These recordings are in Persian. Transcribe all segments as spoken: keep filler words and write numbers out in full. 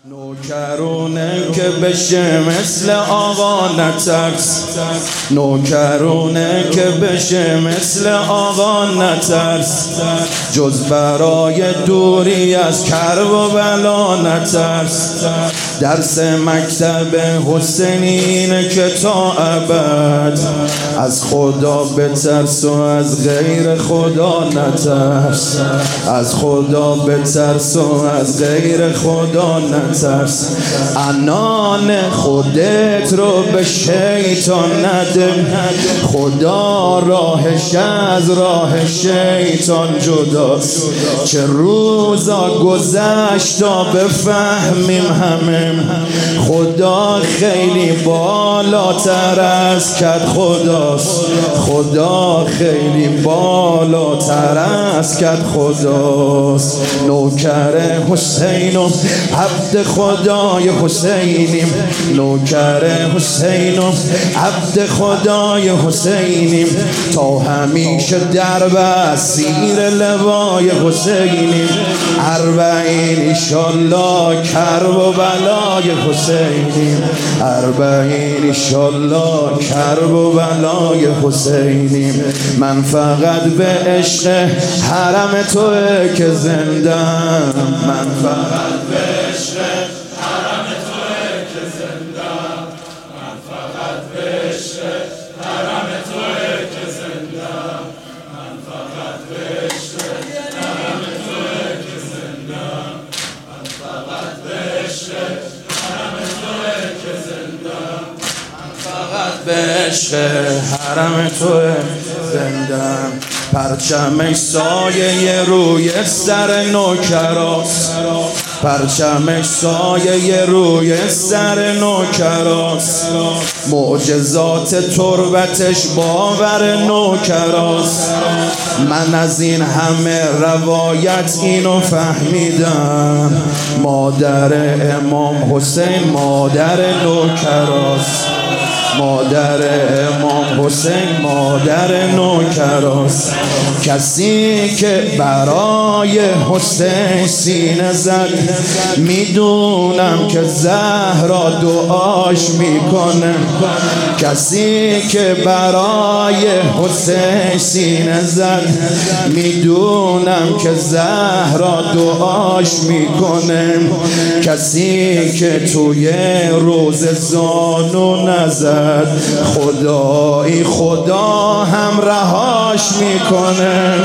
نوکرونه که بشه مثل آقا نترس، نوکرونه که بشه مثل آقا نترس، جز برای دوری از کرب و بلا نترس. درس مکتب حسینی اینه که تا ابد از خدا بترس و از غیر خدا نترس، از خدا بترس و از غیر خدا نترس. انان خودت رو به شیطان نده، خدا راهش از راه شیطان جداست. چه روزا گذشت تا بفهمیم همه خدا خیلی بالاتر از کد خداست، خدا خیلی بالاتر از کد خداست. نوکر حسین و عبد خدای حسینیم، نوکر حسین و عبد خدای حسینیم، تا همیشه در بسیر لوای حسینیم. اربعین ایشالله کرب و بلای حسینیم، اربعین ایشالله کرب و بلای حسینیم. من فقط به عشق حرم توئه که زندم، من فقط به عشق حرم توئه که زندم، من فقط به عشق حرم توئه که زندم، من فقط به عشق حرم توئه که زندم، من فقط به عشق حرم توئه که زندم، من فقط به عشق حرم توئه زندم. پرچمش سایه روی سر نوکراست، پرچمش سایه روی سر نوکراست، معجزات تربتش باور نوکراست. من از این همه روایت اینو فهمیدم، مادر امام حسین مادر نوکراست، مادر امام حسین مادر نوکراست. کسی که برای حسین سینه زد، میدونم که زهرا دعاش میکنه. کسی که برای حسین سینه زد، میدونم که زهرا دعاش میکنه. کسی که توی روز زانو نزد، خدایی خدا هم رهاش میکنه،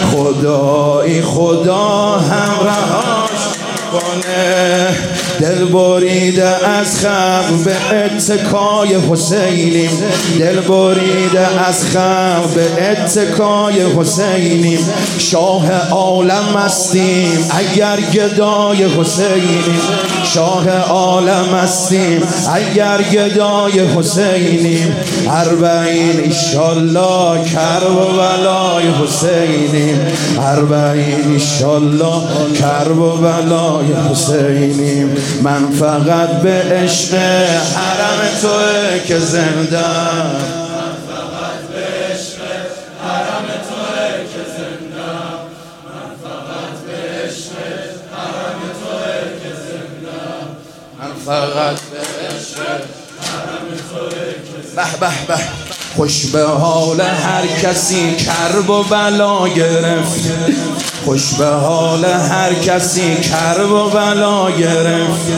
خدایی خدا هم رهاش میکنه. دل بریده از خم به اتکای حسینیم، دل بریده از خم به اتکای حسینیم. شاه عالم هستیم اگر گدای حسینیم، شاه عالم هستیم اگر گدای حسینیم. اربعین ایشالله کرب و بلای حسینیم، اربعین ایشالله کرب و بلای حسینیم. من فقط به عشق حرم توئه که زندم، من فقط به عشق حرم توئه که زندم، من فقط به عشق حرم توئه که زندم، من فقط به عشق حرم توئه که زندم. به به به خوش به حال هر کسی کرب و بلا گرفت، خوش به حال هر کسی کرب و بلا گرفت.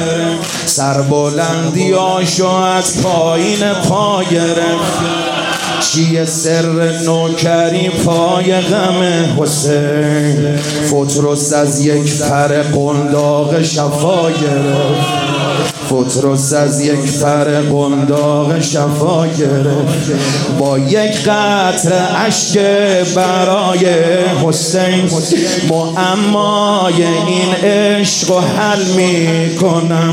سربلندیاشو از پایین پا گرفت. چیه سر نوکری پای غم حسین؟ فترس از یک پر قنداق شفا گرفت، فترس از یک پر قنداق شفا گرفت. با یک قطره اشک برای حسین، معمای این عشق و حل می کنم.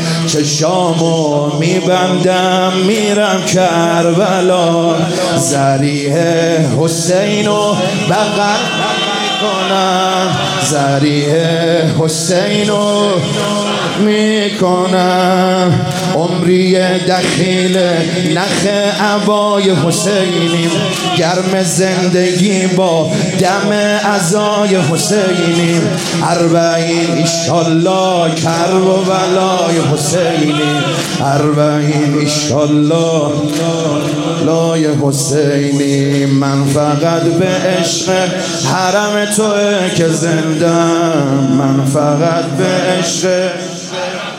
چشامو میبندم میرم کربلا، ذریح حسینو بغل میکنم، ذریح حسینو میکنم. عمری دخیل نخ عبای حسینیم، گرم زندگی با دم عزای حسینیم. اربعین ایشالله کرب و بلای حسینیم، اربعین ایشالله لای حسینیم. من فقط به عشق حرم توه که زندم، من فقط به عشق